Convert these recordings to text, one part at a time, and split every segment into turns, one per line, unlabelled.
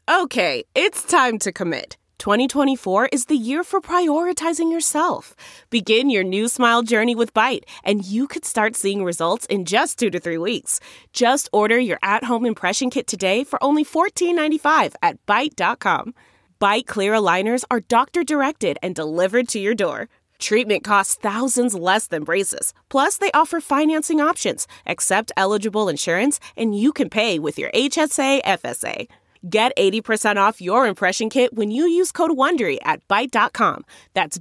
Okay, it's time to commit. 2024 is the year for prioritizing yourself. Begin your new smile journey with Byte, and you could start seeing results in just 2 to 3 weeks. Just order your at-home impression kit today for only $14.95 at Byte.com. Byte Clear aligners are doctor-directed and delivered to your door. Treatment costs thousands less than braces. Plus, they offer financing options, accept eligible insurance, and you can pay with your HSA FSA. Get 80% off your impression kit when you use code WONDERY at Byte.com. That's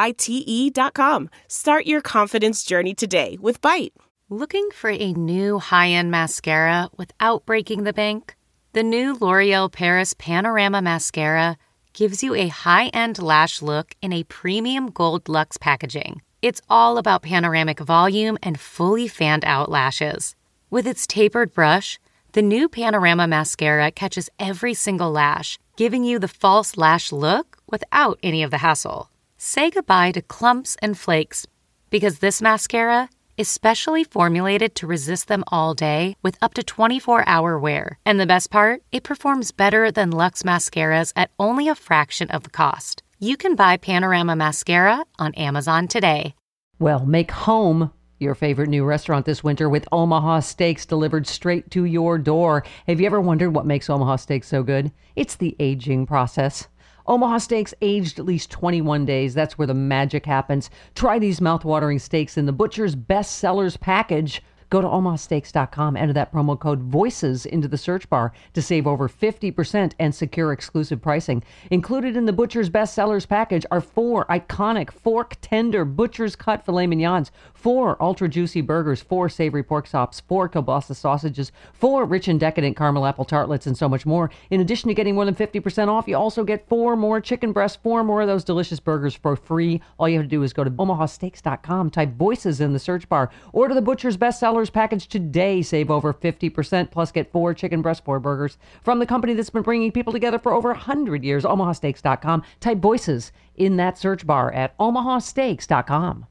BYTE.com. Start your confidence journey today with Byte.
Looking for a new high-end mascara without breaking the bank? The new L'Oreal Paris Panorama Mascara gives you a high-end lash look in a premium gold luxe packaging. It's all about panoramic volume and fully fanned-out lashes. With its tapered brush, the new Panorama Mascara catches every single lash, giving you the false lash look without any of the hassle. Say goodbye to clumps and flakes, because this mascara is specially formulated to resist them all day with up to 24-hour wear. And the best part? It performs better than Luxe mascaras at only a fraction of the cost. You can buy Panorama Mascara on Amazon today.
Well, make home your favorite new restaurant this winter with Omaha Steaks delivered straight to your door. Have you ever wondered what makes Omaha Steaks so good? It's the aging process. Omaha Steaks aged at least 21 days. That's where the magic happens. Try these mouth-watering steaks in the Butcher's Best Sellers package. Go to omahasteaks.com, enter that promo code VOICES into the search bar to save over 50% and secure exclusive pricing. Included in the Butcher's Best Sellers package are 4 iconic fork tender Butcher's cut filet mignons, 4 ultra juicy burgers, 4 savory pork chops, 4 kielbasa sausages, 4 rich and decadent caramel apple tartlets, and so much more. In addition to getting more than 50% off, you also get 4 more chicken breasts, 4 more of those delicious burgers for free. All you have to do is go to omahasteaks.com, type VOICES in the search bar, order the Butcher's Best Sellers package today. Save over 50%, plus get 4 chicken breast, 4 burgers from the company that's been bringing people together for over 100 years. omahasteaks.com. Type VOICES in that search bar at omahasteaks.com.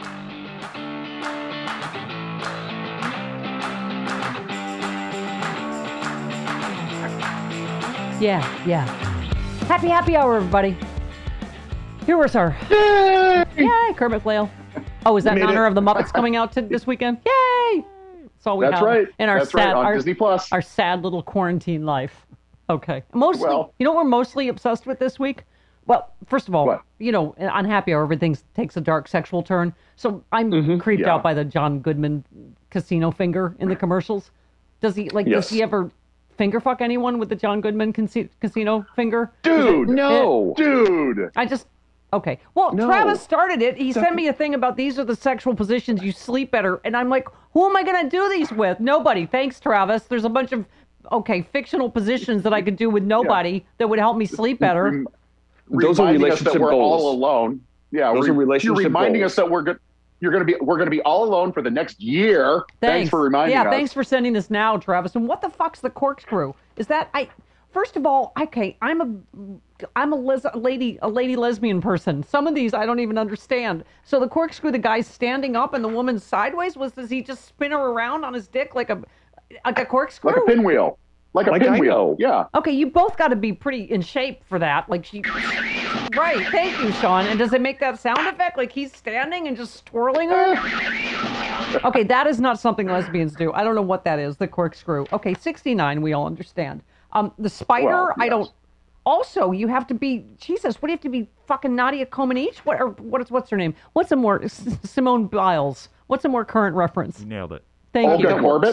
Yeah. Happy hour, everybody. Here was our Yay, Kermit Flail. Oh, is that in honor of the Muppets coming out this weekend? Yay! That's all we have.
That's right.
In our
That's
sad,
right, on Disney Plus.
Our sad little quarantine life. Okay. Mostly, you know what we're mostly obsessed with this week? Well, first of all,
What?
you know, on Happy Hour, everything takes a dark sexual turn. So I'm creeped out by the John Goodman casino finger in the commercials. Does he ever finger fuck anyone with the John Goodman casino finger?
Dude,
No.
dude.
Okay. Well,
No.
Travis started it. He sent me a thing about these are the sexual positions you sleep better. And I'm like, who am I going to do these with? Nobody. Thanks, Travis. There's a bunch of, fictional positions that I could do with nobody that would help me sleep better.
Those are
Reminding us that
relationship
we're
goals.
all alone. Yeah,
Those are relationship
you're reminding
goals.
us that we're going to be all alone for the next year. Thanks for reminding us.
Yeah, thanks for sending this now, Travis. And what the fuck's the corkscrew? Is that First of all, okay, I'm a lady lesbian person. Some of these I don't even understand. So the corkscrew, the guy's standing up and the woman's sideways. Does he just spin her around on his dick like a corkscrew?
Like a pinwheel. Like a pinwheel. Yeah.
Okay, you both got to be pretty in shape for that. Right, thank you, Sean. And does it make that sound effect? Like he's standing and just twirling her? Okay, that is not something lesbians do. I don't know what that is, the corkscrew. Okay, 69, we all understand. The spider,
Well, yes.
I don't. Also, you have to be, Jesus, what do you have to be, fucking Nadia Comaneci? What's her name? What's a more, Simone Biles. What's a more current reference?
You nailed it.
Thank you.
Olga Corbett?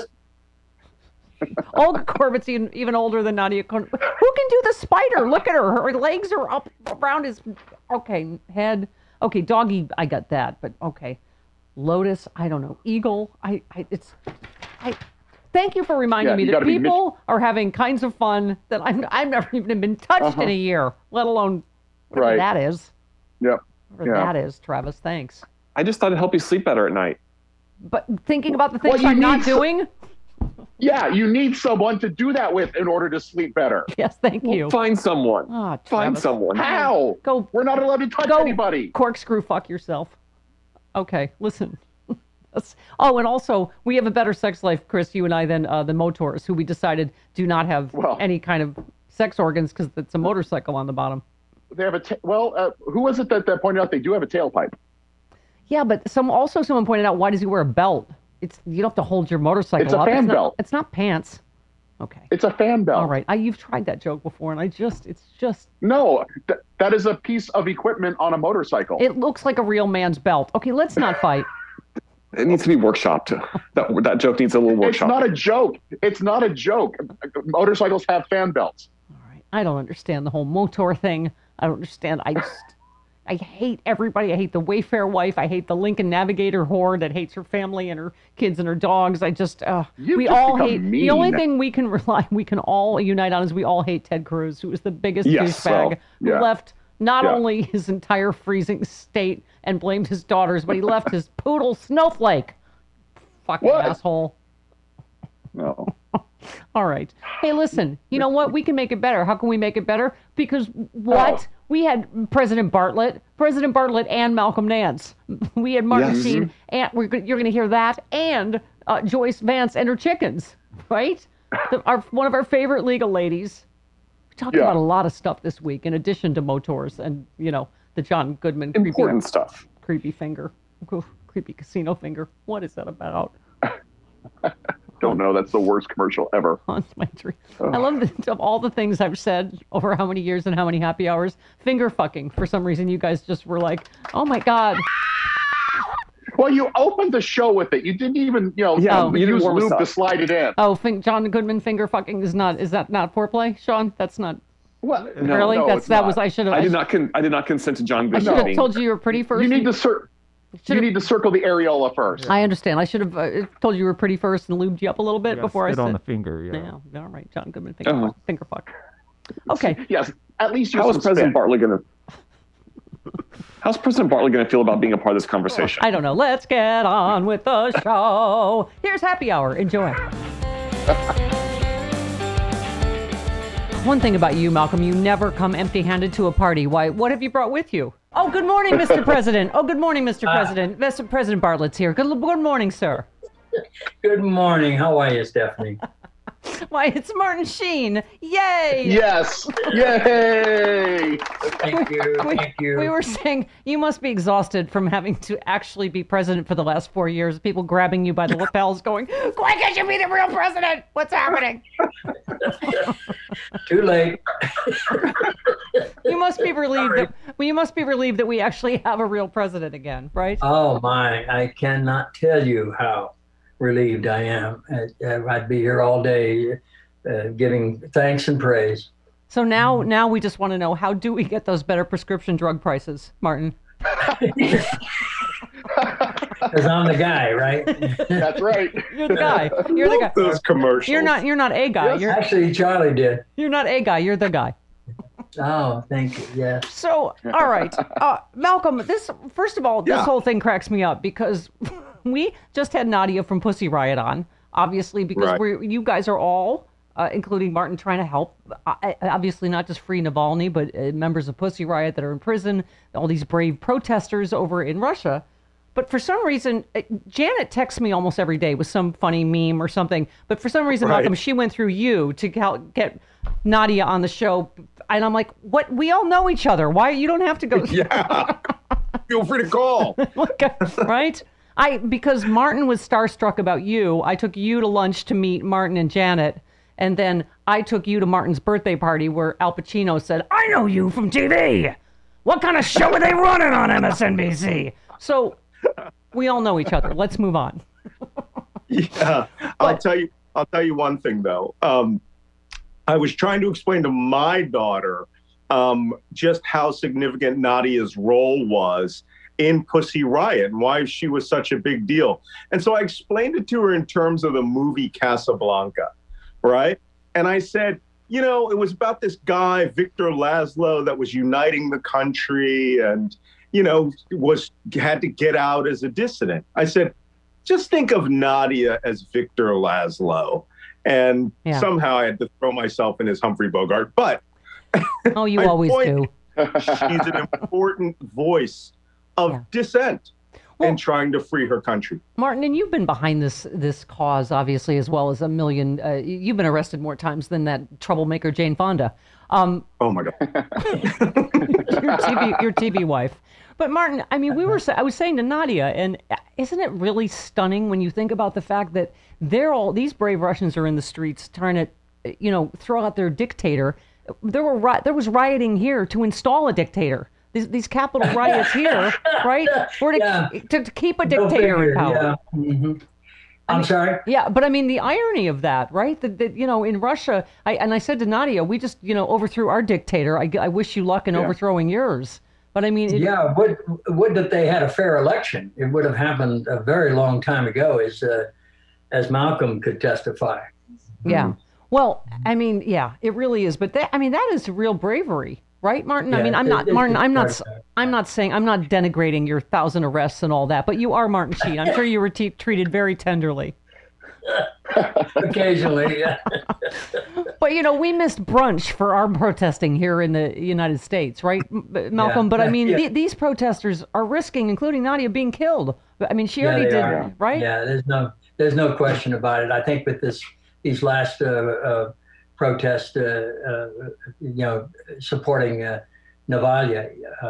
Olga Corbett's even older than Nadia Comaneci. Who can do the spider? Look at her. Her legs are up around his, head. Okay, doggy, I got that, but okay. Lotus, I don't know. Eagle, Thank you for reminding me that people are having kinds of fun that I've never even been touched in a year, let alone whatever that is.
Yep.
Whatever that is, Travis, thanks.
I just thought it'd help you sleep better at night.
But thinking about the things I'm not doing?
Yeah, you need someone to do that with in order to sleep better.
Yes, thank you.
Find someone.
Oh,
Find someone.
How? We're not allowed to touch anybody.
Corkscrew fuck yourself. Okay, listen. Oh, and also, we have a better sex life, Chris, you and I, than the Motors, who we decided do not have any kind of sex organs because it's a motorcycle on the bottom.
They have who was it that pointed out they do have a tailpipe?
Yeah, but someone pointed out, why does he wear a belt? You don't have to hold your motorcycle up.
It's a fan belt.
It's not pants. Okay.
It's a fan belt.
All right. You've tried that joke before, and it's just.
No, that is a piece of equipment on a motorcycle.
It looks like a real man's belt. Okay, let's not fight.
It needs to be workshopped. That joke needs a little workshop.
It's not a joke. It's not a joke. Motorcycles have fan belts.
All right. I don't understand the whole motor thing. I don't understand. I hate everybody. I hate the Wayfair wife. I hate the Lincoln Navigator whore that hates her family and her kids and her dogs. We all hate.
Mean.
The only thing we can all unite on is we all hate Ted Cruz, who was the biggest douchebag who left not only his entire freezing state and blamed his daughters, but he left his poodle Snowflake. Fucking asshole.
No.
All right. Hey, listen, you know what? We can make it better. How can we make it better? Because we had President Bartlett and Malcolm Nance. We had Martin Sheen, and you're going to hear that, and Joyce Vance and her chickens, right? One of our favorite legal ladies. We talked about a lot of stuff this week, in addition to motors and, the John Goodman
important stuff.
Creepy finger. Creepy casino finger. What is that about?
Don't know. That's the worst commercial ever.
Haunts my dream. I love that of all the things I've said over how many years and how many happy hours, finger fucking. For some reason, you guys just were like, "Oh my god."
Well, you opened the show with it. You didn't even, you use lube to slide it in.
Oh, John Goodman finger fucking is that not foreplay, Sean? That's not.
What?
Really?
No,
I should have.
I did not consent to John Goodman.
I should have told you were pretty first.
You need to circle the areola first.
I understand. I should have told you were pretty first and lubed you up a little bit before I said.
on the finger, yeah.
All right, John Goodman finger fuck. Okay.
Yes. At least
How's President Bartlett going to feel about being a part of this conversation?
I don't know. Let's get on with the show. Here's happy hour. Enjoy. One thing about you, Malcolm, you never come empty-handed to a party. Why? What have you brought with you? Oh, good morning, Mr. President. Oh, good morning, Mr. President. Mr. President Bartlett's here. Good morning, sir.
Good morning. How are you, Stephanie?
Why, it's Martin Sheen. Yay!
Yes! Yay!
Thank you.
We were saying you must be exhausted from having to actually be president for the last 4 years. People grabbing you by the lapels going, why can't you be the real president? What's happening?
Too late.
You must be relieved that we actually have a real president again, right?
Oh, my. I cannot tell you how relieved I am. I'd be here all day giving thanks and praise.
So now we just want to know, how do we get those better prescription drug prices, Martin?
Because I'm the guy, right?
That's right.
You're the guy. You're the guy.
Those commercials.
You're not a guy.
Yes, actually, Charlie did.
You're not a guy. You're the guy.
Oh, thank you. Yes.
So, all right, Malcolm. This whole thing cracks me up because we just had Nadia from Pussy Riot on, obviously, because you guys are all, including Martin, trying to help. Obviously, not just free Navalny, but members of Pussy Riot that are in prison, all these brave protesters over in Russia. But for some reason, Janet texts me almost every day with some funny meme or something. But for some reason, Malcolm, she went through you to get Nadia on the show. And I'm like, what? We all know each other. Why? You don't have to go.
Yeah. Feel free to call.
Right? Because Martin was starstruck about you. I took you to lunch to meet Martin and Janet. And then I took you to Martin's birthday party where Al Pacino said, I know you from TV. What kind of show are they running on MSNBC? So we all know each other. Let's move on.
Yeah. I'll tell you one thing, though. I was trying to explain to my daughter just how significant Nadia's role was in Pussy Riot and why she was such a big deal. And so I explained it to her in terms of the movie Casablanca, right? And I said, it was about this guy, Victor Laszlo, that was uniting the country and, had to get out as a dissident. I said, just think of Nadia as Victor Laszlo. And somehow I had to throw myself in his Humphrey Bogart. But
you always do.
She's an important voice of dissent. and trying to free her country.
Martin, and you've been behind this cause, obviously, as well as a million. You've been arrested more times than that troublemaker Jane Fonda.
Oh my God,
your TV wife. But Martin, I mean, I was saying to Nadia, and isn't it really stunning when you think about the fact that these brave Russians are in the streets trying to, throw out their dictator. There was rioting here to install a dictator. These Capitol riots here, right? Were to keep a dictator in power.
Yeah. Mm-hmm. I'm sorry?
Yeah, but I mean, the irony of that, right? That in Russia, I said to Nadia, we just, overthrew our dictator. I wish you luck in overthrowing yours. But I mean...
would that they had a fair election. It would have happened a very long time ago, as Malcolm could testify.
Yeah. Well, I mean, yeah, it really is. But that is real bravery. Right, Martin? Yeah, I mean, I'm not denigrating your 1,000 arrests and all that, but you are Martin Sheen. I'm sure you were treated very tenderly.
Occasionally, yeah.
But, we missed brunch for our protesting here in the United States, right, Malcolm? But I mean, these protesters are risking, including Nadia, being killed. I mean, she already did, right?
Yeah, there's no question about it. I think with these last protest, supporting Navalny,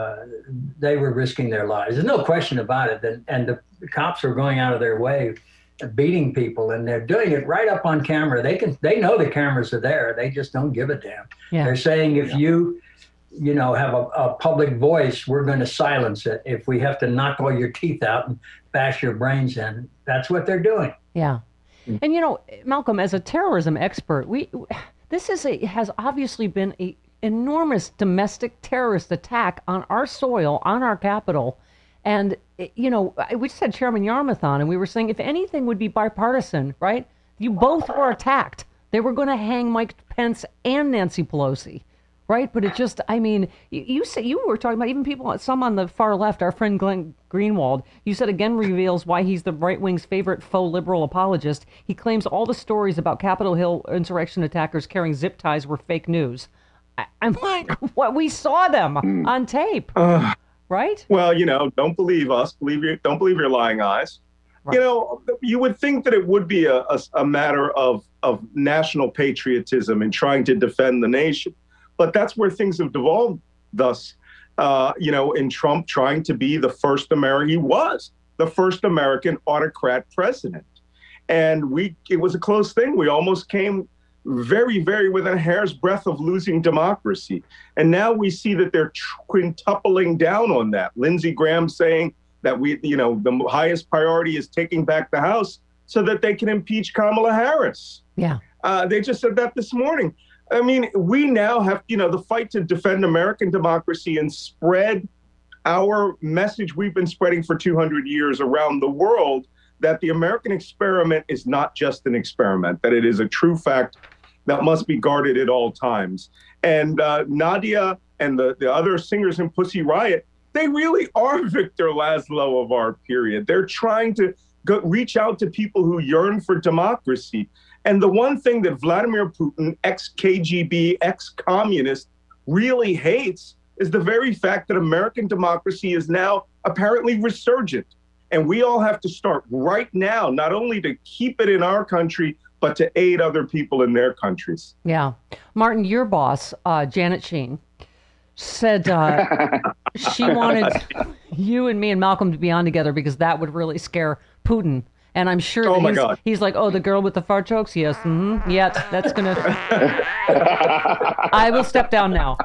they were risking their lives. There's no question about it. And the cops are going out of their way, beating people, and they're doing it right up on camera. They know the cameras are there. They just don't give a damn. Yeah. They're saying if you have a public voice, we're going to silence it. If we have to knock all your teeth out and bash your brains in, that's what they're doing.
Yeah. And Malcolm, as a terrorism expert, this has obviously been an enormous domestic terrorist attack on our soil, on our capital. And, we just had Chairman Yarmuth on, and we were saying if anything would be bipartisan, right? You both were attacked. They were going to hang Mike Pence and Nancy Pelosi, right? But it just, I mean, you were talking about even some on the far left, our friend Glenn Greenwald, you said again reveals why he's the right wing's favorite faux liberal apologist. He claims all the stories about Capitol Hill insurrection attackers carrying zip ties were fake news. I'm like, what? We saw them on tape, right?
Well, don't believe us. Don't believe your lying eyes. Right. You would think that it would be a matter of national patriotism and trying to defend the nation. But that's where things have devolved thus, in Trump trying to be he was the first American autocrat president. And it was a close thing. We almost came very, very within a hair's breadth of losing democracy. And now we see that they're quintupling down on that. Lindsey Graham saying that the highest priority is taking back the House so that they can impeach Kamala Harris.
Yeah.
They just said that this morning. I mean, we now have, the fight to defend American democracy and spread our message we've been spreading for 200 years around the world, that the American experiment is not just an experiment, that it is a true fact that must be guarded at all times. And Nadia and the other singers in Pussy Riot, they really are Victor Laszlo of our period. They're trying to reach out to people who yearn for democracy. And the one thing that Vladimir Putin, ex-KGB, ex-communist, really hates is the very fact that American democracy is now apparently resurgent. And we all have to start right now, not only to keep it in our country, but to aid other people in their countries.
Yeah. Martin, your boss, Janet Sheen, said she wanted you and me and Malcolm to be on together because that would really scare Putin. And I'm sure he's like, the girl with the fart jokes? Yes. Mm-hmm. Yeah, that's going to... I will step down now.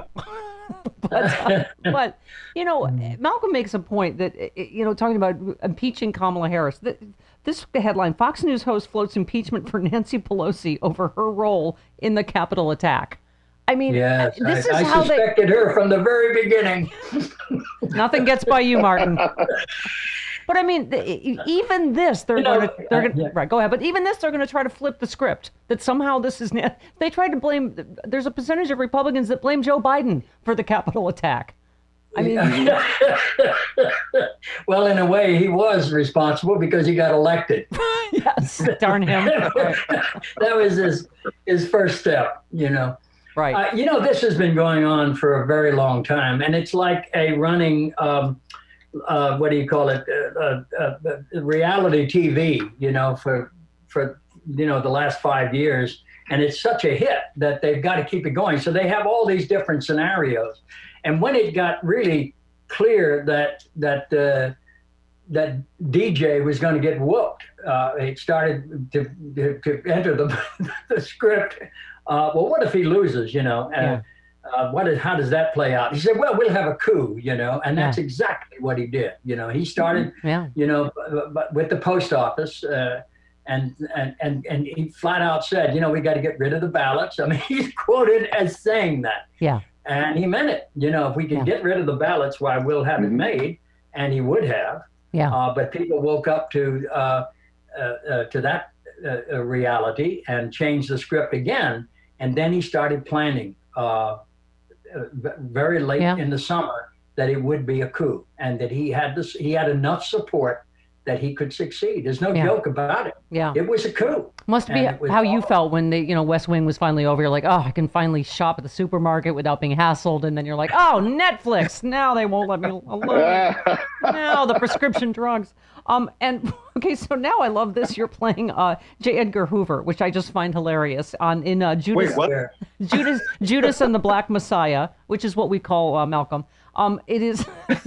but Malcolm makes a point that, talking about impeaching Kamala Harris. This headline, Fox News host floats impeachment for Nancy Pelosi over her role in the Capitol attack. I mean,
yes, I suspected her from the very beginning.
Nothing gets by you, Martin. But I mean, even this, they're going to, right, go ahead. But even this, they're going to try to flip the script that somehow this is, they tried to blame, there's a percentage of Republicans that blame Joe Biden for the Capitol attack. I mean,
well, in a way, he was responsible because he got elected.
Yes, darn him.
That was his first step,
Right.
This has been going on for a very long time, and it's like a running what do you call it, reality TV, for the last 5 years. And it's such a hit that they've got to keep it going. So they have all these different scenarios. And when it got really clear that DJ was going to get whooped, it started to enter the script. Well, what if he loses, how does that play out? He said, well, we'll have a coup, and that's exactly what he did. He started, with the post office, and he flat out said, we got to get rid of the ballots. I mean, he's quoted as saying that. Yeah. And he meant it. If we could get rid of the ballots, why, we'll have it made. And he would have. Yeah. But people woke up to that reality and changed the script again. And then he started planning very late in the summer that it would be a coup, and that he had enough support that he could succeed. There's no joke about it. Yeah. It was a coup.
Must be how you felt when West Wing was finally over. You're like, oh, I can finally shop at the supermarket without being hassled. And then you're like, oh, Netflix. Now they won't let me alone. Now the prescription drugs. And okay, so now I love this. You're playing J. Edgar Hoover, which I just find hilarious in Judas. Wait, what? Judas and the Black Messiah, which is what we call Malcolm. It is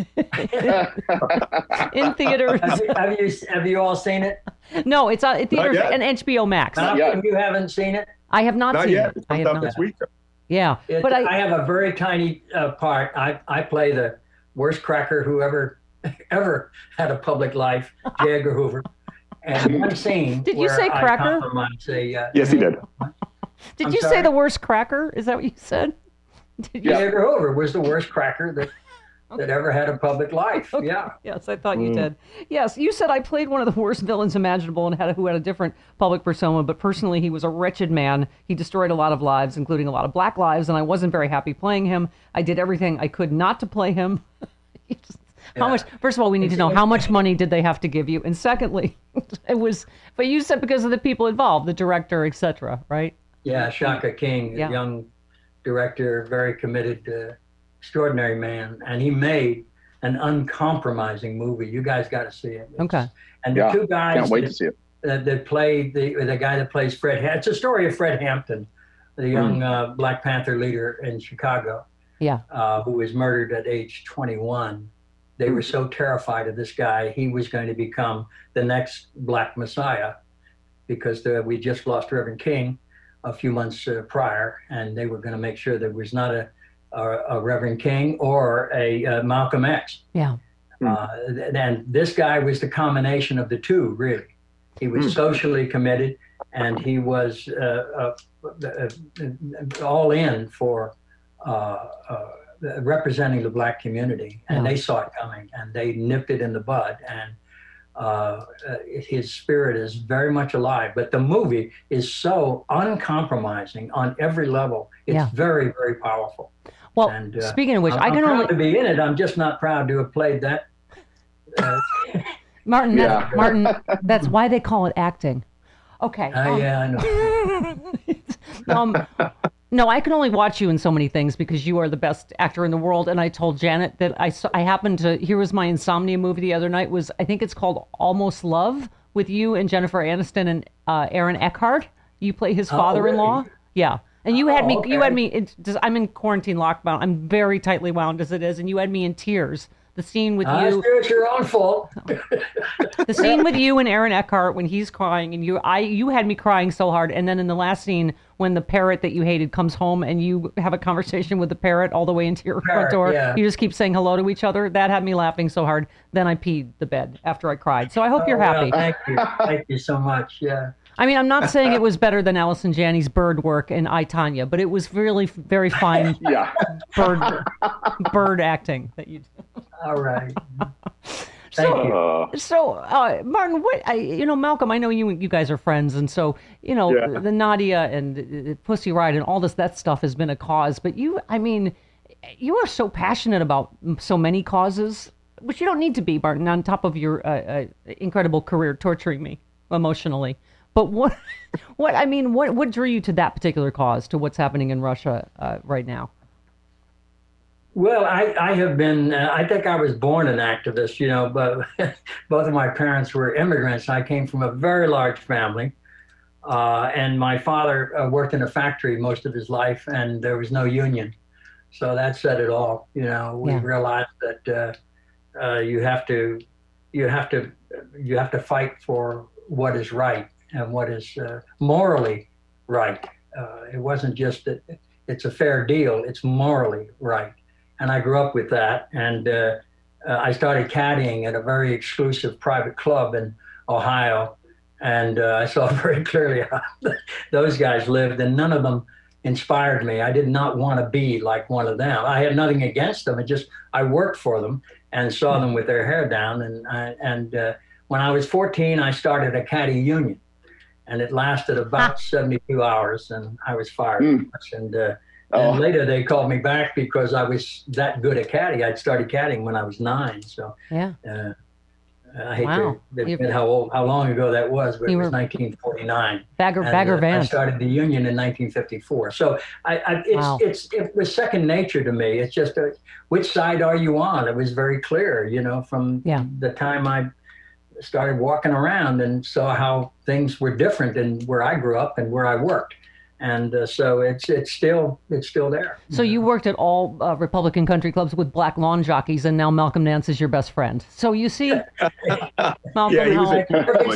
in theaters.
Have you all seen it?
No, it's in theaters and HBO Max.
You haven't seen it?
I have not seen
yet.
it. I have not.
This week.
Yeah,
but I have a very tiny part. I play the worst cracker who ever had a public life, J. Edgar Hoover. And one scene.
Did you say cracker?
Yes, he did.
Did you say the worst cracker? Is that what you said?
J. Edgar Hoover was the worst cracker that ever had a public life. Okay. Yeah.
Yes, I thought you did. Yes, you said I played one of the worst villains imaginable and who had a different public persona, but personally he was a wretched man. He destroyed a lot of lives, including a lot of black lives, and I wasn't very happy playing him. I did everything I could not to play him. How much? First of all, we need to know how much money did they have to give you, and secondly, it was. But you said because of the people involved, the director, etc. Right?
Yeah, Shaka King, a young director, very committed, extraordinary man, and he made an uncompromising movie. You guys got to see it.
Okay.
And the two guys
can't wait to see it.
That played the guy that plays Fred. It's a story of Fred Hampton, the young Black Panther leader in Chicago. Yeah. Who was murdered at age 21. They were so terrified of this guy, he was going to become the next Black Messiah, because we just lost Reverend King a few months prior, and they were going to make sure there was not a Reverend King or a Malcolm X. Yeah. And this guy was the combination of the two, really. He was socially committed, and he was all in for representing the Black community, and they saw it coming, and they nipped it in the bud, and his spirit is very much alive. But the movie is so uncompromising on every level. It's very, very powerful.
Well, and, speaking of which, I'm
proud to be in it. I'm just not proud to have played that.
Martin, Martin, that's why they call it acting. Okay.
Yeah, I
know. No, I can only watch you in so many things because you are the best actor in the world. And I told Janet that I happened to, here was my insomnia movie the other night, I think it's called Almost Love, with you and Jennifer Aniston and Aaron Eckhart. You play his father-in-law. Really? Yeah. And you had me, I'm in quarantine lockdown. I'm very tightly wound as it is. And you had me in tears. The scene with you.
It's your own fault.
The scene with you and Aaron Eckhart when he's crying, and you had me crying so hard. And then in the last scene, when the parrot that you hated comes home and you have a conversation with the parrot all the way into your front door, you just keep saying hello to each other. That had me laughing so hard. Then I peed the bed after I cried. So I hope you're happy.
Thank you. Thank you so much. Yeah.
I mean, I'm not saying it was better than Allison Janney's bird work in I, Tonya, but it was really very fine bird acting that you did.
All right.
Thank you. So, Martin, Malcolm, I know you guys are friends, and so, the Nadia and Pussy Riot and all that stuff has been a cause, but you are so passionate about so many causes, which you don't need to be, Martin, on top of your incredible career torturing me emotionally. But what drew you to that particular cause, to what's happening in Russia right now?
Well, I have been, I think I was born an activist, but both of my parents were immigrants. I came from a very large family. And my father worked in a factory most of his life, and there was no union. So that said it all. We realized that you have to fight for what is right and what is morally right. It wasn't just that it's a fair deal, it's morally right. And I grew up with that. And I started caddying at a very exclusive private club in Ohio. And I saw very clearly how those guys lived, and none of them inspired me. I did not want to be like one of them. I had nothing against them. I worked for them and saw them with their hair down. And when I was 14, I started a caddy union, and it lasted about 72 hours, and I was fired. And later they called me back because I was that good at caddy. I'd started caddying when I was 9. So I hate to admit how long ago that was, but it was 1949.
Bagger Vance.
I started the union in 1954. So it was second nature to me. It's just which side are you on? It was very clear, from the time I started walking around and saw how things were different in where I grew up and where I worked. And so it's still there.
So you worked at all Republican country clubs with black lawn jockeys, and now Malcolm Nance is your best friend. So you see, Malcolm,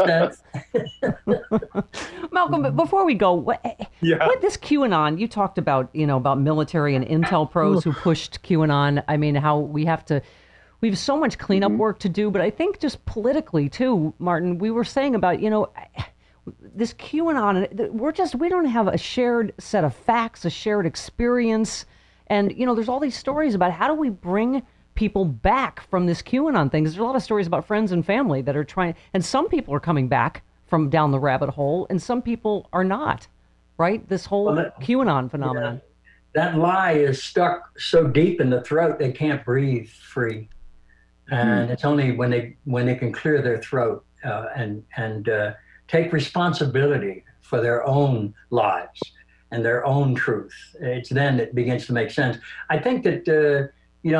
Malcolm, but before we go, what this QAnon, you talked about, about military and intel pros who pushed QAnon. I mean, how we have so much cleanup work to do, but I think just politically too, Martin, we were saying about, this QAnon, we don't have a shared set of facts, a shared experience. And, there's all these stories about how do we bring people back from this QAnon thing? There's a lot of stories about friends and family that are trying, and some people are coming back from down the rabbit hole, and some people are not, right? This whole QAnon phenomenon.
That lie is stuck so deep in the throat, they can't breathe free. And it's only when they can clear their throat and take responsibility for their own lives and their own truth. It's then it begins to make sense. I think that the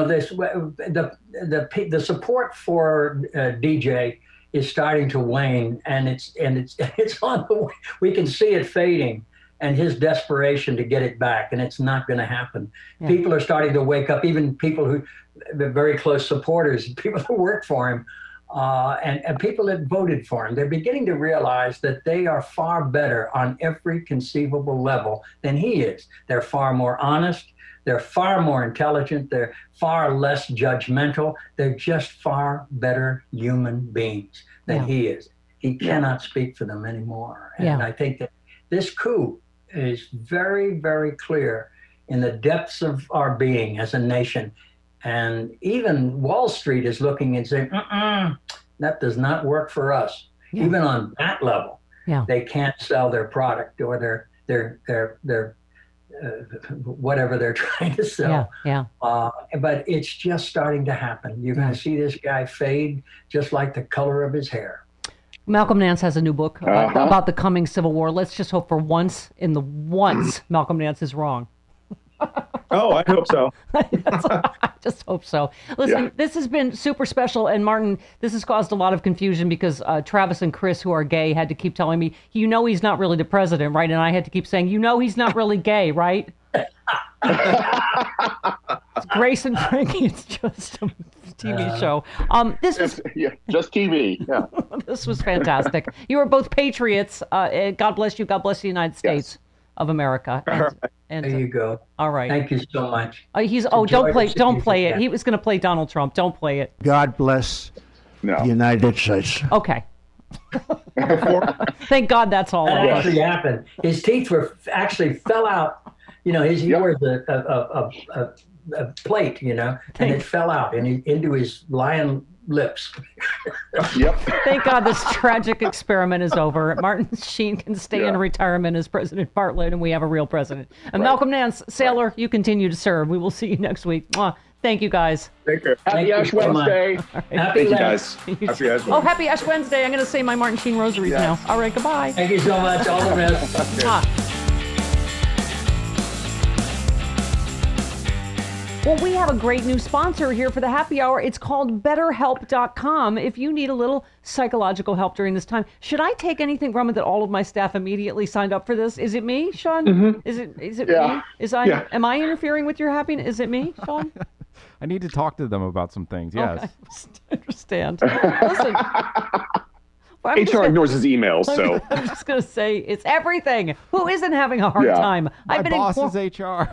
support for DJ is starting to wane, and it's on the way. We can see it fading, and his desperation to get it back, and it's not going to happen. Yeah. People are starting to wake up, even people who are very close supporters, people who work for him. And people that voted for him, they're beginning to realize that they are far better on every conceivable level than he is. They're far more honest. They're far more intelligent. They're far less judgmental. They're just far better human beings than he is. He cannot speak for them anymore. And I think that this coup is very, very clear in the depths of our being as a nation. And even Wall Street is looking and saying, that does not work for us. Yeah. Even on that level, they can't sell their product or their whatever they're trying to sell. But it's just starting to happen. You're going to see this guy fade just like the color of his hair.
Malcolm Nance has a new book about the coming Civil War. Let's just hope for once Malcolm Nance is wrong.
Oh, I hope so.
I just hope so. Listen, this has been super special. And Martin, this has caused a lot of confusion because Travis and Chris, who are gay, had to keep telling me, he's not really the president, right? And I had to keep saying, he's not really gay, right? It's Grace and Frankie. It's just a TV show. This was
just TV. Yeah.
This was fantastic. You are both patriots. God bless you. God bless the United States of America. And
there you go.
All right.
Thank you so much.
Don't play it. He was going to play Donald Trump. Don't play it.
God bless the United States.
Okay. Thank God that's all.
That actually happened. His teeth fell out. He wears a plate, and it fell out into his lion lips.
Thank God this tragic experiment is over. Martin Sheen can stay in retirement as President Bartlett, and we have a real president. And Malcolm Nance, sailor, you continue to serve. We will see you next week. Thank you, guys.
Take care. Happy Ash Wednesday.
Right.
Thank you, guys.
Happy Ash Wednesday. I'm going to say my Martin Sheen rosaries now. All right, goodbye.
Thank you so much. All the best.
Well, we have a great new sponsor here for the happy hour. It's called BetterHelp.com. If you need a little psychological help during this time, should I take anything from it that all of my staff immediately signed up for this? Is it me, Sean?
Mm-hmm.
Is it me? Am I interfering with your happiness? Is it me, Sean?
I need to talk to them about some things. Yes.
Okay. I understand. Listen.
HR ignores his emails, so.
I'm just going to say it's everything. Who isn't having a hard time?
My boss is HR.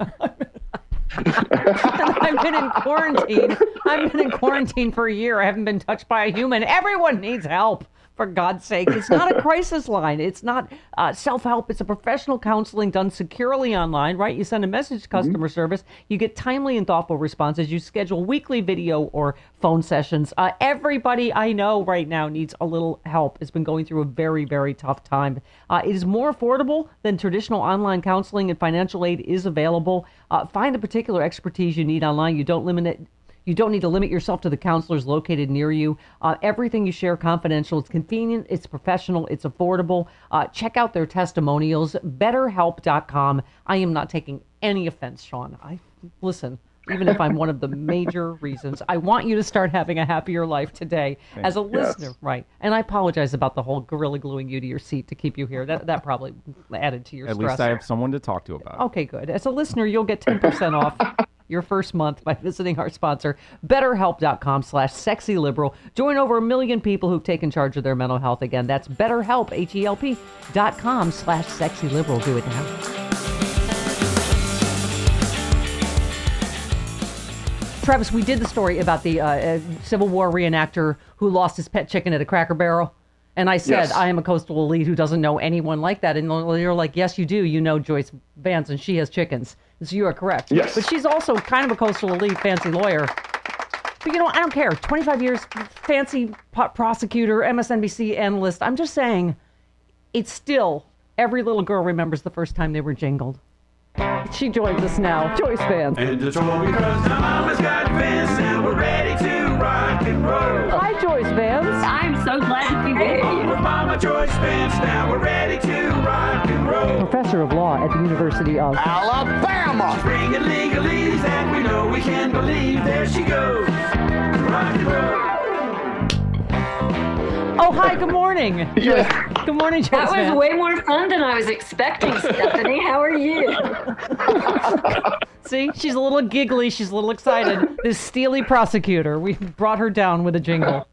I've been in quarantine. I've been in quarantine for a year. I haven't been touched by a human. Everyone needs help. For God's sake, it's not a crisis line. It's not self-help. It's a professional counseling done securely online, right? You send a message to customer service. You get timely and thoughtful responses. You schedule weekly video or phone sessions. Everybody I know right now needs a little help. It's been going through a very, very tough time. It is more affordable than traditional online counseling, and financial aid is available. Find the particular expertise you need online. You don't need to limit yourself to the counselors located near you. Everything you share confidential. It's convenient. It's professional. It's affordable. Check out their testimonials. BetterHelp.com. I am not taking any offense, Sean. Listen, even if I'm one of the major reasons, I want you to start having a happier life today as a listener, right? And I apologize about the whole gorilla gluing you to your seat to keep you here. That probably added to your stress.
At least I have someone to talk to about it.
Okay, good. As a listener, you'll get 10% off your first month by visiting our sponsor, BetterHelp.com/sexyliberal. Join over 1 million people who've taken charge of their mental health. Again, that's BetterHelp, HELP.com/sexyliberal. Do it now. Travis, we did the story about the Civil War reenactor who lost his pet chicken at a Cracker Barrel. And I said, I am a coastal elite who doesn't know anyone like that. And you're like, yes, you do. You know Joyce Vance, and she has chickens. So you are correct.
Yes.
But she's also kind of a coastal elite fancy lawyer. But, I don't care. 25 years, fancy prosecutor, MSNBC analyst. I'm just saying, it's still, every little girl remembers the first time they were jingled. She joins us now, Joyce Vance.
And it's all because my mama's got Vance, and we're ready to rock and roll.
Hi, Joyce Vance.
I'm so glad to be with you.
With Mama Joyce Vance, now we're ready to rock and roll.
Professor of Law at the University of
Alabama. She's bringing legalese, and we know we can believe. There she goes, rock and roll.
Oh, hi, good morning.
Yeah.
Good morning, Joyce
That was
Vance.
way more fun than I was expecting, Stephanie. How are you?
See, she's a little giggly. She's a little excited. This steely prosecutor. We brought her down with a jingle.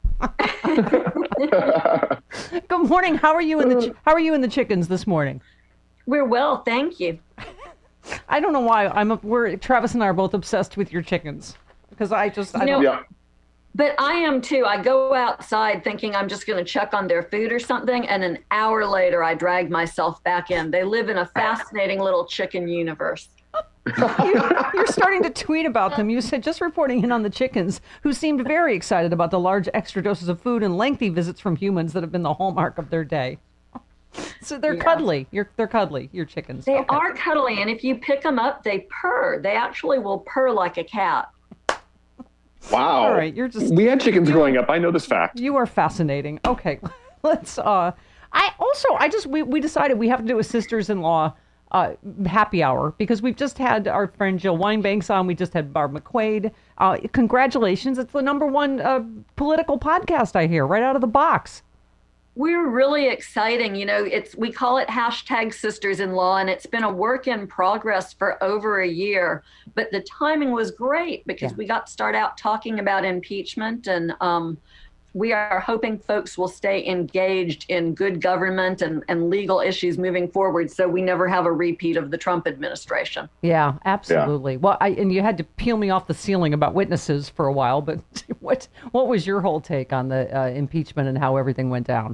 Good morning. How are you in the chickens this morning?
We're well, thank you.
I don't know why Travis and I are both obsessed with your chickens because I don't.
Yeah.
But I am too. I go outside thinking I'm just going to check on their food or something, and an hour later I drag myself back in. They live in a fascinating little chicken universe.
You're starting to tweet about them. You said just reporting in on the chickens, who seemed very excited about the large extra doses of food and lengthy visits from humans that have been the hallmark of their day. So they're cuddly. They're cuddly, your chickens.
They are cuddly, and if you pick them up, they purr. They actually will purr like a cat.
Wow.
All right,
we had chickens growing up. I know this fact.
You are fascinating. Okay, let's. We decided we have to do a sisters-in-law happy hour because we've just had our friend Jill Wine-Banks on. We just had Barb McQuaid. Congratulations! It's the #1 political podcast I hear right out of the box.
We're really exciting. We call it #Sisters-in-Law, and it's been a work in progress for over a year. But the timing was great because we got to start out talking about impeachment, and we are hoping folks will stay engaged in good government and legal issues moving forward so we never have a repeat of the Trump administration.
Yeah, absolutely. Yeah. Well, and you had to peel me off the ceiling about witnesses for a while, but what was your whole take on the impeachment and how everything went down?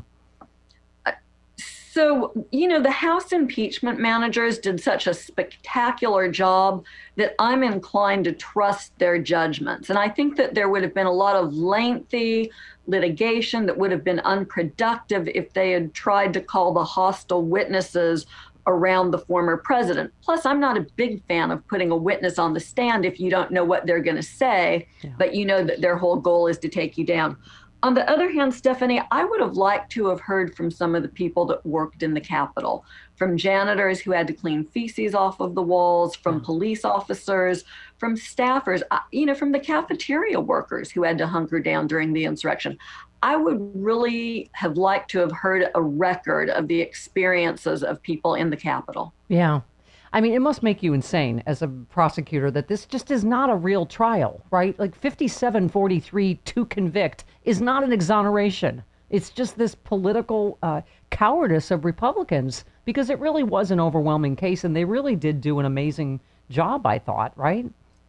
So, the House impeachment managers did such a spectacular job that I'm inclined to trust their judgments. And I think that there would have been a lot of lengthy litigation that would have been unproductive if they had tried to call the hostile witnesses around the former president. Plus, I'm not a big fan of putting a witness on the stand if you don't know what they're going to say, but you know that their whole goal is to take you down. On the other hand, Stephanie, I would have liked to have heard from some of the people that worked in the Capitol, from janitors who had to clean feces off of the walls, from police officers, from staffers, from the cafeteria workers who had to hunker down during the insurrection. I would really have liked to have heard a record of the experiences of people in the Capitol.
Yeah. I mean, it must make you insane as a prosecutor that this just is not a real trial, right? Like 57-43 to convict is not an exoneration. It's just this political cowardice of Republicans, because it really was an overwhelming case, and they really did do an amazing job, I thought, right?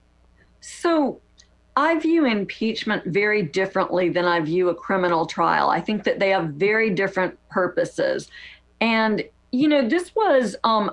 So I view impeachment very differently than I view a criminal trial. I think that they have very different purposes. And, this was,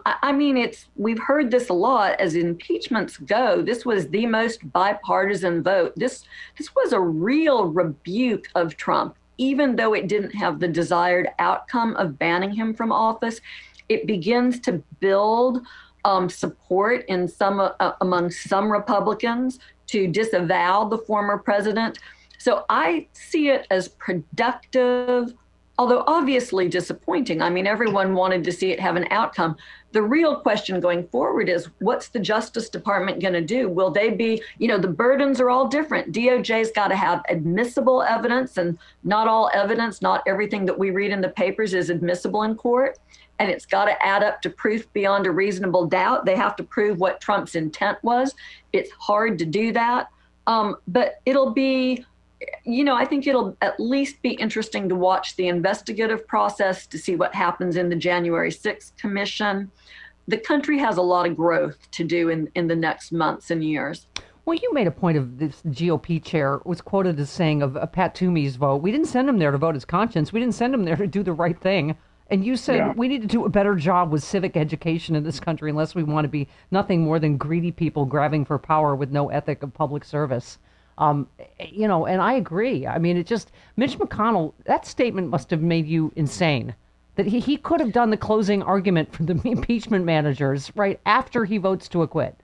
we've heard this a lot as impeachments go. This was the most bipartisan vote. This was a real rebuke of Trump, even though it didn't have the desired outcome of banning him from office. It begins to build support in among some Republicans to disavow the former president. So I see it as productive, although obviously disappointing. I mean, everyone wanted to see it have an outcome. The real question going forward is, what's the Justice Department going to do? Will they be, the burdens are all different. DOJ's got to have admissible evidence, and not all evidence, not everything that we read in the papers is admissible in court. And it's got to add up to proof beyond a reasonable doubt. They have to prove what Trump's intent was. It's hard to do that. But it'll be, I think it'll at least be interesting to watch the investigative process to see what happens in the January 6th commission. The country has a lot of growth to do in the next months and years.
Well, you made a point of this GOP chair was quoted as saying of Pat Toomey's vote, we didn't send him there to vote his conscience. We didn't send him there to do the right thing. And you said we need to do a better job with civic education in this country unless we want to be nothing more than greedy people grabbing for power with no ethic of public service. And I agree. I mean, Mitch McConnell, that statement must have made you insane. That he could have done the closing argument for the impeachment managers right after he votes to acquit.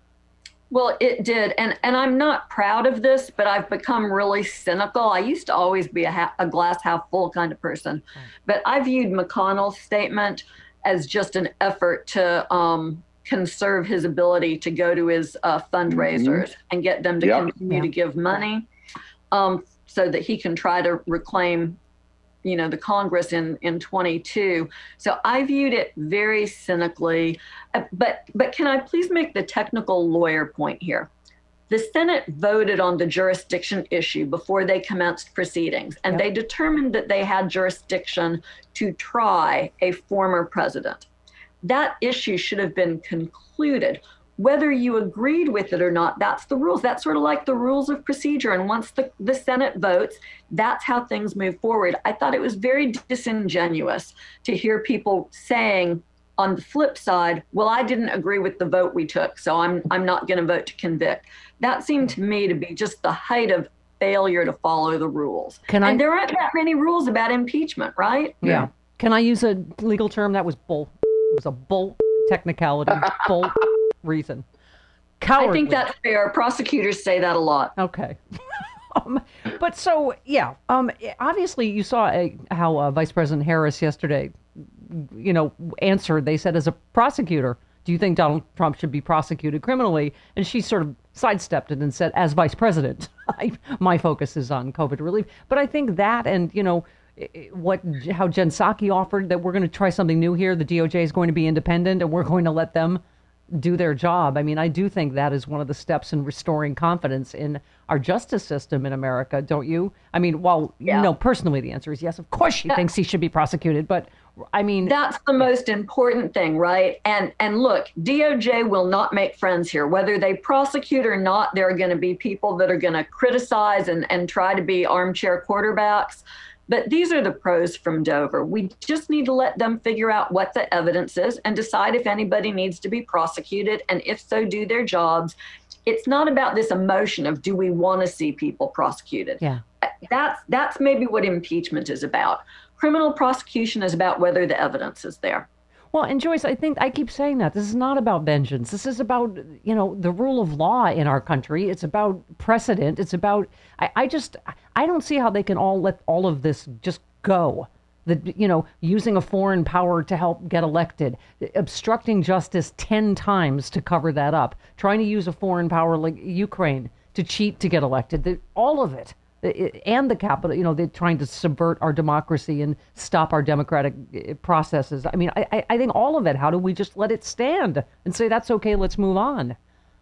Well, it did. And I'm not proud of this, but I've become really cynical. I used to always be a glass half full kind of person. But I viewed McConnell's statement as just an effort to conserve his ability to go to his fundraisers and get them to continue to give money so that he can try to reclaim the Congress in 22. So I viewed it very cynically. But can I please make the technical lawyer point here? The Senate voted on the jurisdiction issue before they commenced proceedings, and they determined that they had jurisdiction to try a former president. That issue should have been concluded. Whether you agreed with it or not, that's the rules. That's sort of like the rules of procedure. And once the Senate votes, that's how things move forward. I thought it was very disingenuous to hear people saying on the flip side, well, I didn't agree with the vote we took, so I'm not going to vote to convict. That seemed to me to be just the height of failure to follow the rules. And there aren't that many rules about impeachment, right?
Yeah. Can I use a legal term? That was bull. It was a bull technicality, bull reason. Cowardly.
I think that's fair. Prosecutors say that a lot.
Okay. But so, obviously you saw how Vice President Harris yesterday, answered. They said, as a prosecutor, do you think Donald Trump should be prosecuted criminally? And she sort of sidestepped it and said, as vice president, my focus is on COVID relief. But I think that and, how Jen Psaki offered that we're going to try something new here. The DOJ is going to be independent and we're going to let them do their job. I mean, I do think that is one of the steps in restoring confidence in our justice system in America, don't you? I mean, personally, the answer is yes. Of course she thinks he should be prosecuted, but I mean...
That's the most important thing, right? And look, DOJ will not make friends here. Whether they prosecute or not, there are going to be people that are going to criticize and try to be armchair quarterbacks. But these are the pros from Dover. We just need to let them figure out what the evidence is and decide if anybody needs to be prosecuted, and if so, do their jobs. It's not about this emotion of, do we want to see people prosecuted?
Yeah.
That's maybe what impeachment is about. Criminal prosecution is about whether the evidence is there.
Well, and Joyce, I think I keep saying that this is not about vengeance. This is about, the rule of law in our country. It's about precedent. It's about, I don't see how they can all let all of this just go using a foreign power to help get elected, obstructing justice 10 times to cover that up, trying to use a foreign power like Ukraine to cheat to get elected, all of it. And the Capitol, they're trying to subvert our democracy and stop our democratic processes. I mean, I think all of it. How do we just let it stand and say, that's okay, let's move on?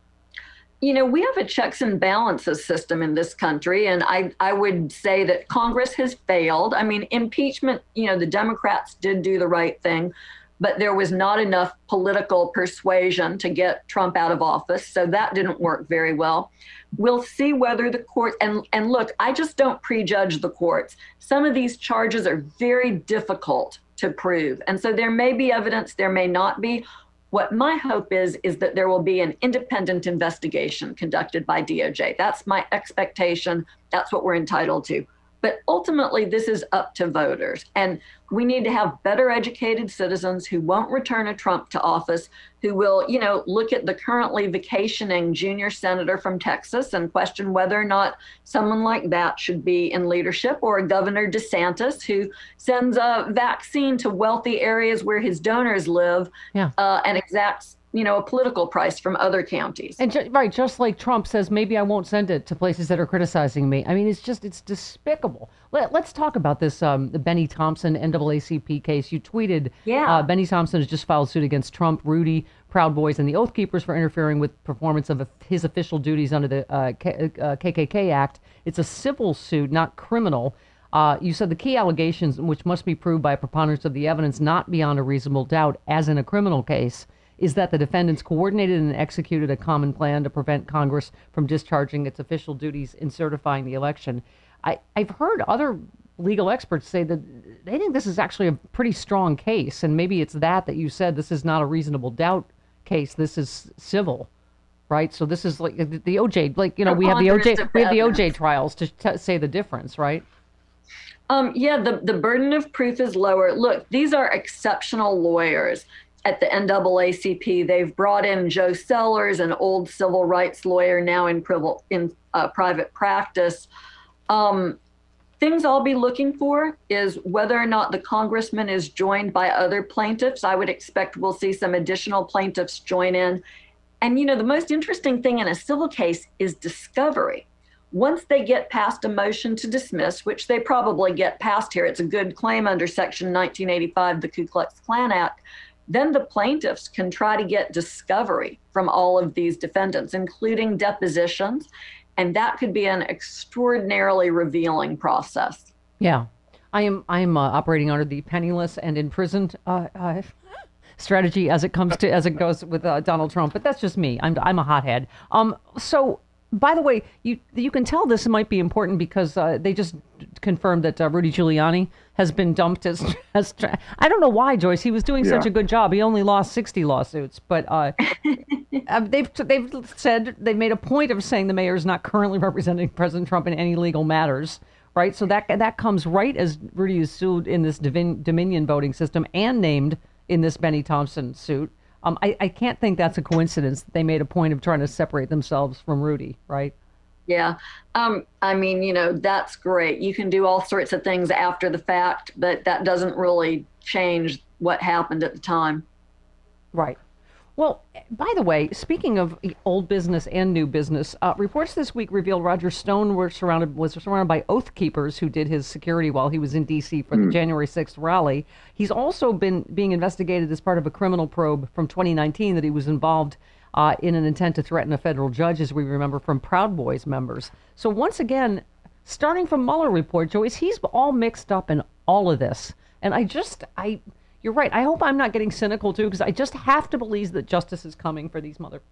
We have a checks and balances system in this country, and I would say that Congress has failed. I mean, impeachment, the Democrats did do the right thing, but there was not enough political persuasion to get Trump out of office, so that didn't work very well. We'll see whether the court, and look, I just don't prejudge the courts. Some of these charges are very difficult to prove, and so there may be evidence, there may not be. What my hope is that there will be an independent investigation conducted by DOJ. That's my expectation. That's what we're entitled to. But ultimately, this is up to voters. And we need to have better educated citizens who won't return a Trump to office, who will, look at the currently vacationing junior senator from Texas and question whether or not someone like that should be in leadership, or Governor DeSantis, who sends a vaccine to wealthy areas where his donors live and exacts a political price from other counties. And
just like Trump says, maybe I won't send it to places that are criticizing me. I mean, it's despicable. Let's talk about this, the Benny Thompson NAACP case. You tweeted, Benny Thompson has just filed suit against Trump, Rudy, Proud Boys, and the Oath Keepers for interfering with performance of his official duties under the KKK Act. It's a civil suit, not criminal. You said the key allegations, which must be proved by a preponderance of the evidence, not beyond a reasonable doubt, as in a criminal case, is that the defendants coordinated and executed a common plan to prevent Congress from discharging its official duties in certifying the election. I've heard other legal experts say that they think this is actually a pretty strong case, and maybe it's that you said this is not a reasonable doubt case. This is civil, right? So this is like the OJ, we have the OJ trials to say the difference, right?
The burden of proof is lower. Look, these are exceptional lawyers. At the NAACP, they've brought in Joe Sellers, an old civil rights lawyer now in private practice. Things I'll be looking for is whether or not the congressman is joined by other plaintiffs. I would expect we'll see some additional plaintiffs join in. And, the most interesting thing in a civil case is discovery. Once they get past a motion to dismiss, which they probably get past here, it's a good claim under Section 1985 of the Ku Klux Klan Act, then the plaintiffs can try to get discovery from all of these defendants, including depositions, and that could be an extraordinarily revealing process.
Yeah, I am operating under the penniless and imprisoned strategy as it goes with Donald Trump, but that's just me. I'm a hothead. So. By the way, you can tell this might be important because they just confirmed that Rudy Giuliani has been dumped as I don't know why, Joyce. He was doing such a good job. He only lost 60 lawsuits, but they've said they've made a point of saying the mayor is not currently representing President Trump in any legal matters, right? So that comes right as Rudy is sued in this Dominion voting system and named in this Benny Thompson suit. I can't think that's a coincidence that they made a point of trying to separate themselves from Rudy, right?
Yeah. I mean, that's great. You can do all sorts of things after the fact, but that doesn't really change what happened at the time.
Right. Well, by the way, speaking of old business and new business, reports this week revealed Roger Stone was surrounded by Oath Keepers who did his security while he was in D.C. for the January 6th rally. He's also been being investigated as part of a criminal probe from 2019 that he was involved in an intent to threaten a federal judge, as we remember from Proud Boys members. So once again, starting from Mueller report, Joyce, he's all mixed up in all of this. And you're right. I hope I'm not getting cynical, too, because I just have to believe that justice is coming for these mother...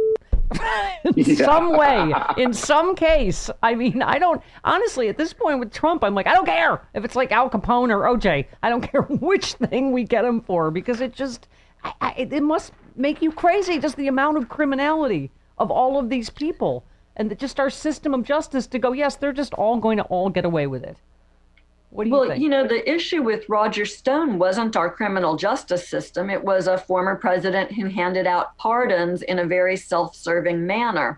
some way, in some case. I mean, I don't... Honestly, at this point with Trump, I'm like, I don't care if it's like Al Capone or OJ. I don't care which thing we get him for, because it just... it must make you crazy, just the amount of criminality of all of these people. And just our system of justice to go, yes, they're just all going to all get away with it. What do you think?
Well, the issue with Roger Stone wasn't our criminal justice system. It was a former president who handed out pardons in a very self-serving manner.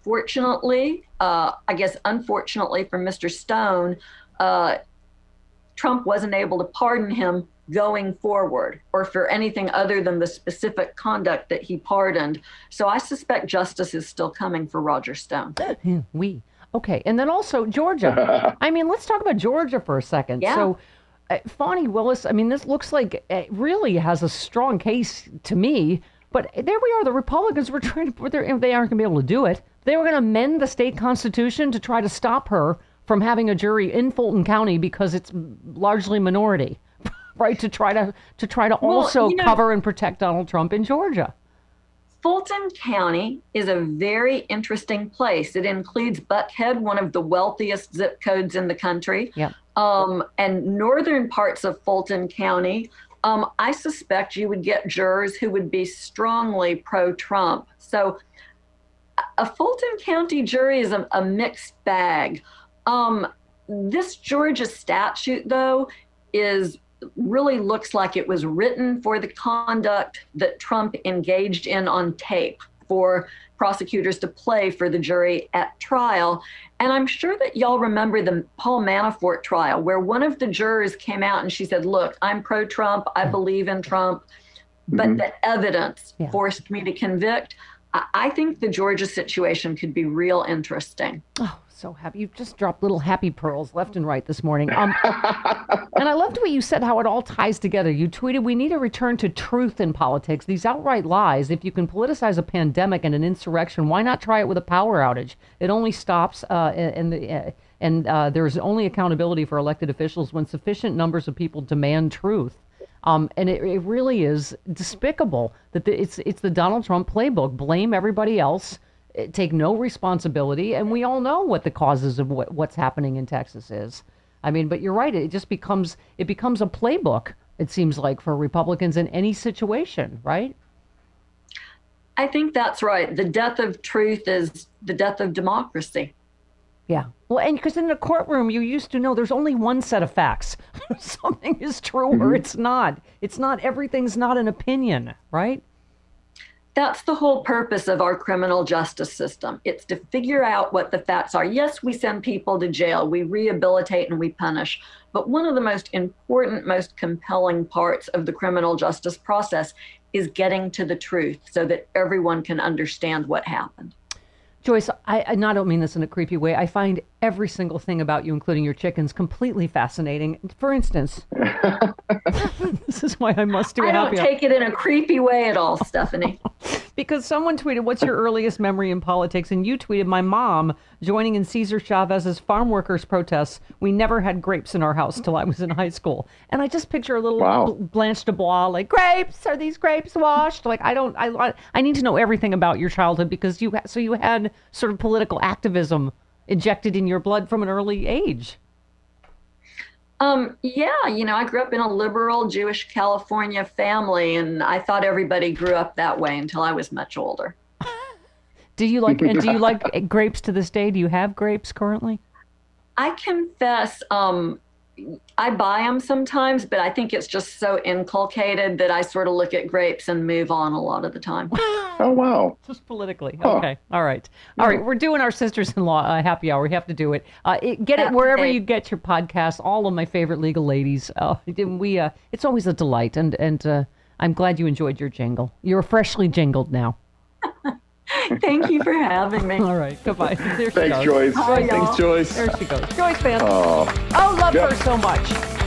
Fortunately, I guess unfortunately for Mr. Stone, Trump wasn't able to pardon him going forward, or for anything other than the specific conduct that he pardoned. So I suspect justice is still coming for Roger Stone.
Okay. And then also Georgia. I mean, let's talk about Georgia for a second.
Yeah.
So Fani Willis, I mean, this looks like it really has a strong case to me. But there we are. The Republicans were trying to, they aren't going to be able to do it. They were going to amend the state constitution to try to stop her from having a jury in Fulton County because it's largely minority, right? To try to also cover and protect Donald Trump in Georgia.
Fulton County is a very interesting place. It includes Buckhead, one of the wealthiest zip codes in the country.
Yep.
And northern parts of Fulton County, I suspect you would get jurors who would be strongly pro-Trump. So a Fulton County jury is a mixed bag. This Georgia statute, though, really looks like it was written for the conduct that Trump engaged in on tape for prosecutors to play for the jury at trial. And I'm sure that y'all remember the Paul Manafort trial, where one of the jurors came out and she said, look, I'm pro-Trump, I believe in Trump, but the evidence forced me to convict. I think the Georgia situation could be real interesting.
Oh, so happy. You just dropped little happy pearls left and right this morning. And I loved what you said, how it all ties together. You tweeted, we need a return to truth in politics. These outright lies. If you can politicize a pandemic and an insurrection, why not try it with a power outage? It only stops and there's only accountability for elected officials when sufficient numbers of people demand truth. And it really is despicable that it's the Donald Trump playbook. Blame everybody else, take no responsibility, and we all know what the causes of what's happening in Texas is. I mean, but you're right. It just becomes a playbook, it seems like, for Republicans in any situation, right?
I think that's right. The death of truth is the death of democracy.
Yeah. Well, and because in the courtroom, you used to know there's only one set of facts. Something is true or it's not. It's not, everything's not an opinion, right?
That's the whole purpose of our criminal justice system. It's to figure out what the facts are. Yes, we send people to jail, we rehabilitate and we punish. But one of the most important, most compelling parts of the criminal justice process is getting to the truth so that everyone can understand what happened.
Joyce, I don't mean this in a creepy way. I find every single thing about you, including your chickens, completely fascinating. For instance, this is why I must do a happy hour.
I don't take it in a creepy way at all, Stephanie.
Because someone tweeted, what's your earliest memory in politics? And you tweeted, my mom joining in Cesar Chavez's farm workers protests. We never had grapes in our house till I was in high school. And I just picture a little Blanche Dubois, like, grapes, are these grapes washed? Like, I need to know everything about your childhood because you had sort of political activism injected in your blood from an early age.
Yeah, I grew up in a liberal Jewish California family, and I thought everybody grew up that way until I was much older.
Do you like grapes to this day? Do you have grapes currently?
I confess, I buy them sometimes, but I think it's just so inculcated that I sort of look at grapes and move on a lot of the time.
Oh, wow.
Just politically. Okay. All right. All right. We're doing our sisters-in-law happy hour. We have to do it. Get it wherever you get your podcasts. All of my favorite legal ladies. It's always a delight. And I'm glad you enjoyed your jingle. You're freshly jingled now.
Thank you for having me.
All right. Goodbye.
Thanks, Joyce.
Bye,
Thanks, Joyce.
There she goes. Joyce, fan. Oh, love her so much.